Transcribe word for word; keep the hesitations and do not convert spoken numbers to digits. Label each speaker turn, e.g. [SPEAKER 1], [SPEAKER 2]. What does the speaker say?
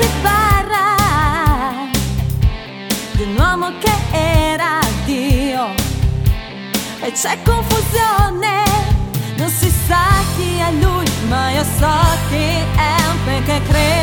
[SPEAKER 1] si parla di un uomo che era Dio e c'è confusione, non si sa chi è lui, ma io so chi è perché credo